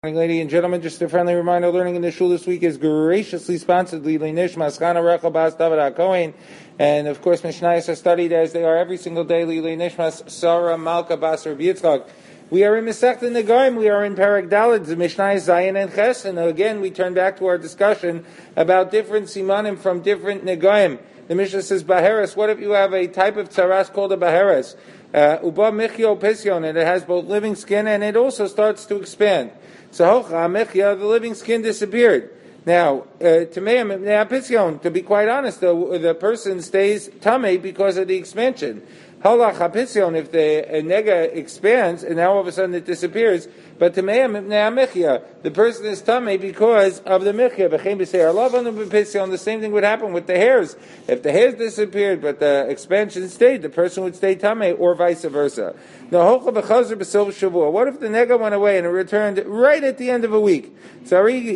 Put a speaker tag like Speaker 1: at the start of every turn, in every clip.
Speaker 1: Ladies and gentlemen, just a friendly reminder, learning in the shul this week is graciously sponsored Lili Nishmas Chana Rechel Bas David HaKohen, and of course Mishnayos are studied as they are every single day. Lili Nishmas Sarah Malka Bas Rabbi Yitzchak. We are in Masechta Negoim. We are in Perek Daled, the Mishnayos Zayin and Ches, and again we turn back to our discussion about different simanim from different Negoim. The Mishnah says Baheres. What if you have a type of tzaras called a Baheres? Uba Michyo Pisyon, and it has both living skin and it also starts to expand. So the living skin disappeared. Now, to be quite honest, the person stays tamei because of the expansion. Halach hapisyon, if the nega expands and now all of a sudden it disappears, but the person is tamei because of the michya. The same thing would happen with the hairs. If the hairs disappeared but the expansion stayed, the person would stay tamei, or vice versa. Now, what if the nega went away and it returned right at the end of a week? It's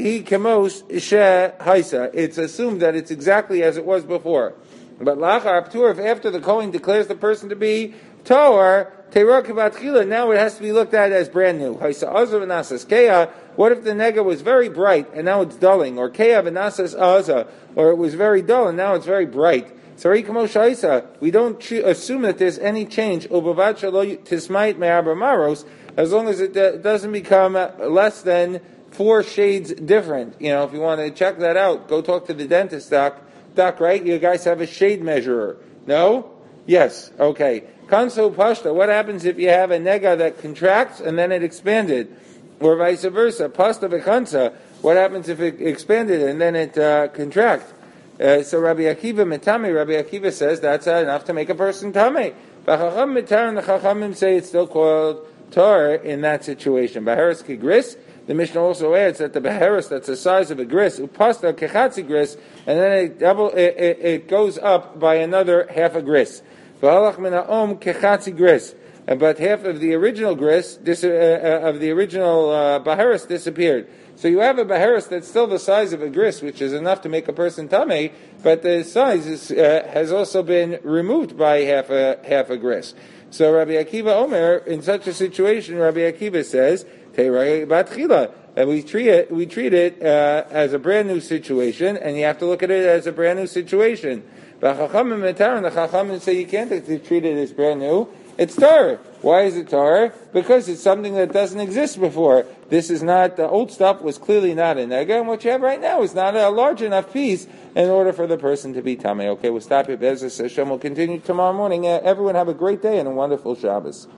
Speaker 1: assumed that it's exactly as it was before. But if after the Kohen declares the person to be Toar, now it has to be looked at as brand new. What if the nega was very bright and now it's dulling, or or it was very dull and now it's very bright? We don't assume that there's any change as long as it doesn't become less than 4 shades different. You know, if you want to check that out, go talk to the dentist doc, right? You guys have a shade measurer. No? Yes. Okay. Kanso pashta. What happens if you have a nega that contracts and then it expanded? Or vice versa. Pasta v'kansa. What happens if it expanded and then it contracts? So Rabbi Akiva says that's enough to make a person tamei. V'chacham mitar, and the chachamim say it's still called tar in that situation. Baheres kigris. The Mishnah also adds that the beheres, that's the size of a gris, upasta kechatzi gris, and then it goes up by another half a gris. V'halach min ha'om kechatzi gris, but half of the original gris, beheres disappeared. So you have a beheres that's still the size of a gris, which is enough to make a person tamei, but the size has also been removed by half a gris. So Rabbi Akiva Omer, in such a situation, Rabbi Akiva says, and we treat it as a brand new situation, and you have to look at it as a brand new situation. But the Chachamim say you can't treat it as brand new. It's tar. Why is it tar? Because it's something that doesn't exist before. This is not, the old stuff was clearly not a nega, and what you have right now is not a large enough piece in order for the person to be tamei. Okay, we'll stop here. Be'ezus Hashem. We'll continue tomorrow morning. Everyone have a great day and a wonderful Shabbos.